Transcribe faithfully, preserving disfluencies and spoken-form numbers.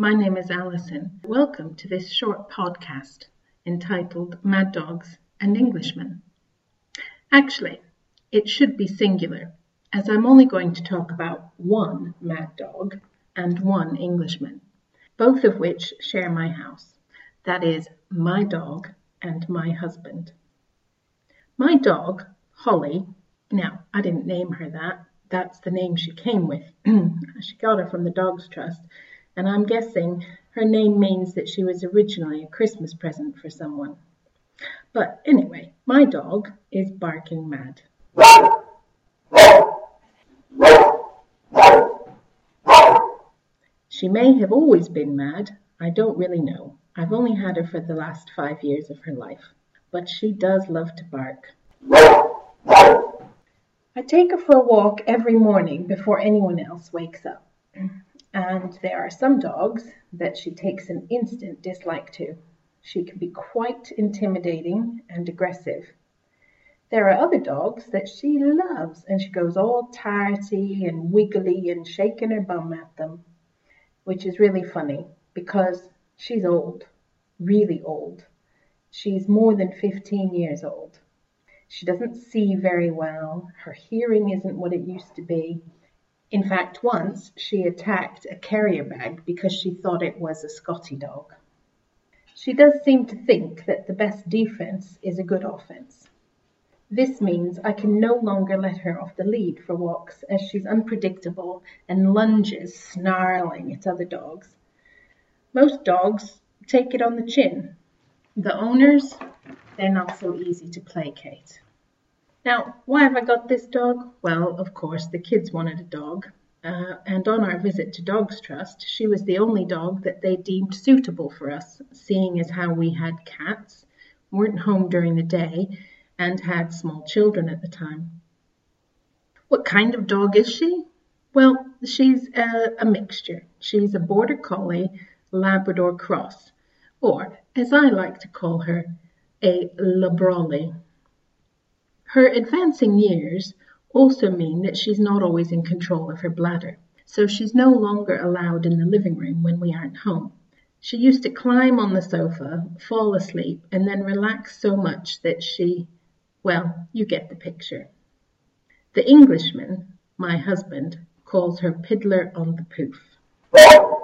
my name is Alison. Welcome to this short podcast entitled Mad Dogs and Englishmen. Actually, it should be singular, as I'm only going to talk about one mad dog and one Englishman, both of which share my house. That is, my dog and my husband. My dog, Holly, now I didn't name her that, that's the name she came with. She got her from the Dogs Trust, and I'm guessing her name means that she was originally a Christmas present for someone. But anyway, my dog is barking mad. She may have always been mad, I don't really know. I've only had her for the last five years of her life, but she does love to bark. I take her for a walk every morning before anyone else wakes up. And there are some dogs that she takes an instant dislike to. She can be quite intimidating and aggressive. There are other dogs that she loves, and she goes all tarty and wiggly and shaking her bum at them, which is really funny because she's old, really old. She's more than fifteen years old. She doesn't see very well. Her hearing isn't what it used to be. In fact, once she attacked a carrier bag because she thought it was a Scotty dog. She does seem to think that the best defense is a good offense. This means I can no longer let her off the lead for walks as she's unpredictable and lunges, snarling at other dogs. Most dogs take it on the chin. The owners, they're not so easy to placate. Now, why have I got this dog? Well, of course, the kids wanted a dog. Uh, and on our visit to Dogs Trust, she was the only dog that they deemed suitable for us, seeing as how we had cats, weren't home during the day, and had small children at the time. What kind of dog is she? Well, she's a, a mixture. She's a Border Collie Labrador cross, or, as I like to call her, a Labrolly. Her advancing years also mean that she's not always in control of her bladder, so she's no longer allowed in the living room when we aren't home. She used to climb on the sofa, fall asleep, and then relax so much that she, well, you get the picture. The Englishman, my husband, calls her Piddler on the Poof.